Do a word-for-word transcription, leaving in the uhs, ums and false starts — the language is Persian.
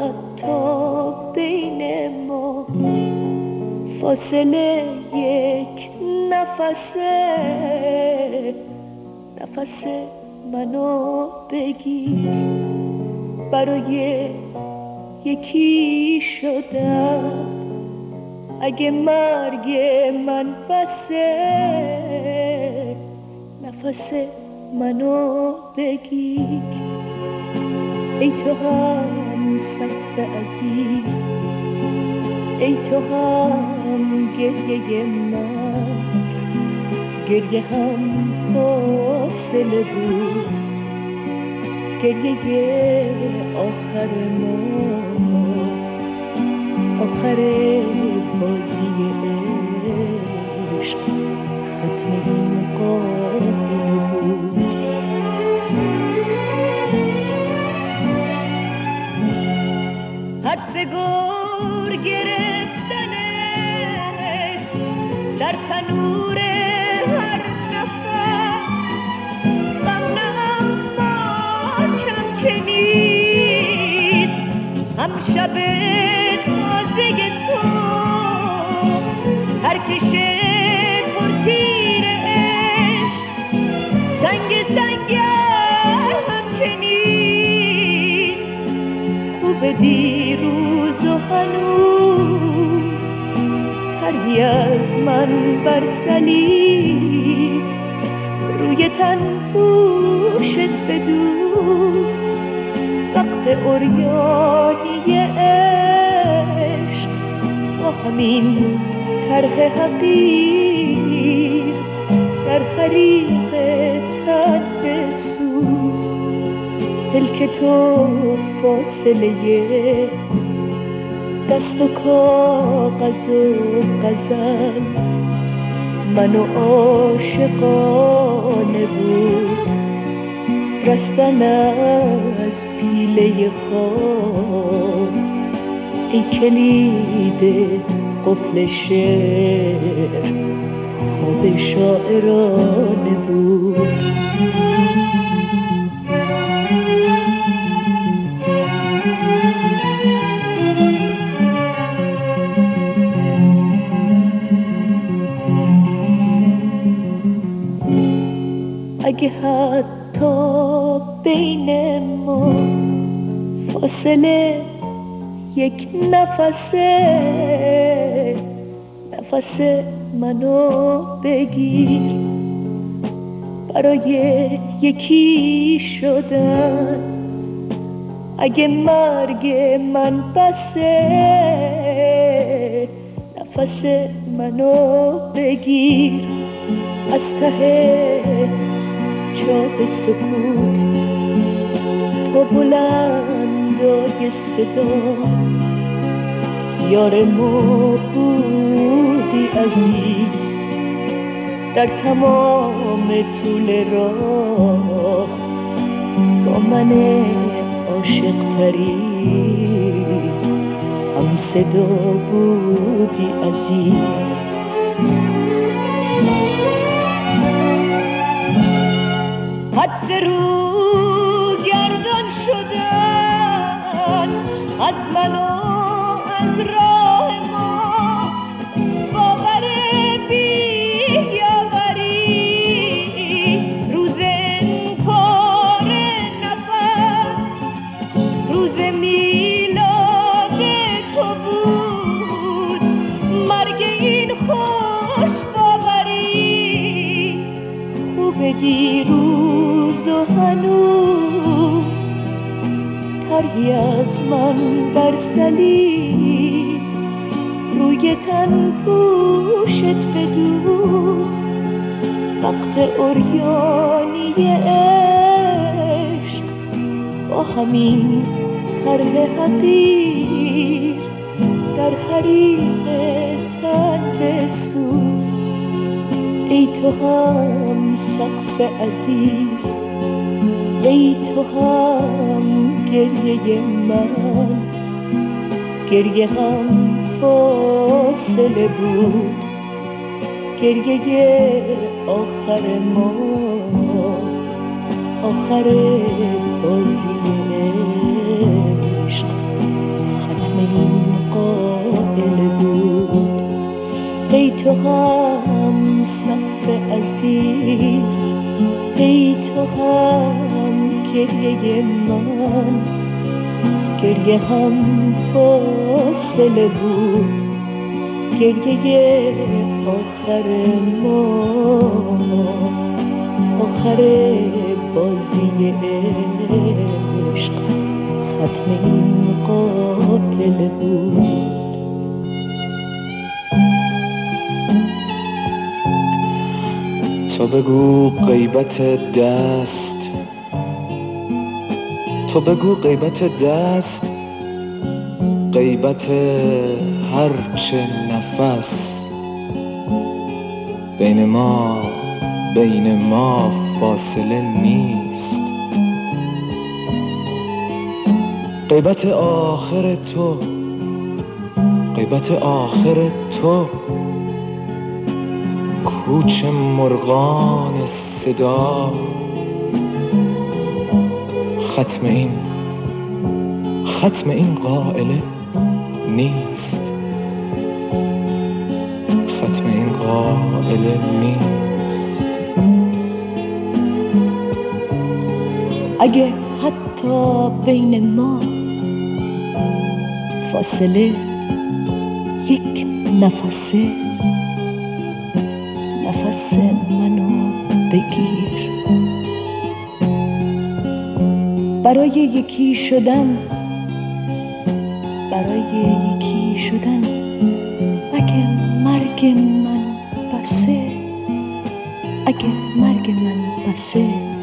حتی بین ما فاصله یک نفسه، نفس منو بگیر. برای یکی شدم اگه مرگ من بسه، نفس منو بگیر. ای تو هم صف عزیز، ای تو هم گریه من، گریه هم فاصله بود، گریه آخر ما، آخر بازی عشق، ختم این قافله بود. حدس گور گرفتنت در تنور هر نفس، غم نه اما کم که نیست، هم شب تازه تو هر کشه پر تیر عشق، سنگ سنگر هم که نیست. خوب دیروز و هنوز تری از من بر صلیب، روی تن پوشت بدوز، وقت عریانی عشق، با همین طرح حقیر در حریق تن بسوز. پلک تو فاصله دست و کاغذ و غزل، منو عاشقانه بود رستن از پیله خواب. ای کلید قفل شعر، خواب شاعرانه بود. اگه حتی بین ما فاصله یک نفسه، نفس منو بگیر. برای یکی شدن اگه مرگ من بسه، نفس منو بگیر. از ته چاه سکوت تا بلندای صدا، یار ما بودی عزیز در تمام طول راه، با من عاشق تری هم صدا بودی عزیز. حدس رو گردان شدن از من و از راه ما، باور بیاوری روز انکار نفس، روز میلاد تو بود مرگ این خوش باوری. خوب دیروز و هنوز تری از من بر صلیب، روی تن پوشت بدوز، وقت عریانی عشق، با همین طرح حقیر در حریق تن بسوز. ای تو هم سقف عزیز، ای تو هم گریه من، گریه هم فاصله بود، گریه آخر ما، آخر بازی عشق، عزیز، ای تو هم گریه من، گریه هم فاصله بود، گریه آخر ما، آخر بازی عشق، ختم این قافله بود. تو بگو غیبت دست، تو بگو غیبت دست، غیبت هرچه نفس، بین ما بین ما فاصله نیست. غیبت آخر تو، غیبت آخر تو، کوچ مرغان صدا، ختم این ختم این قائله نیست، ختم این قائله نیست. اگه حتی بین ما فاصله یک نفسه، نفس منو بگیر. برای یکی شدن، برای یکی شدن، اگه مرگ من بسه، اگه مرگ من بسه،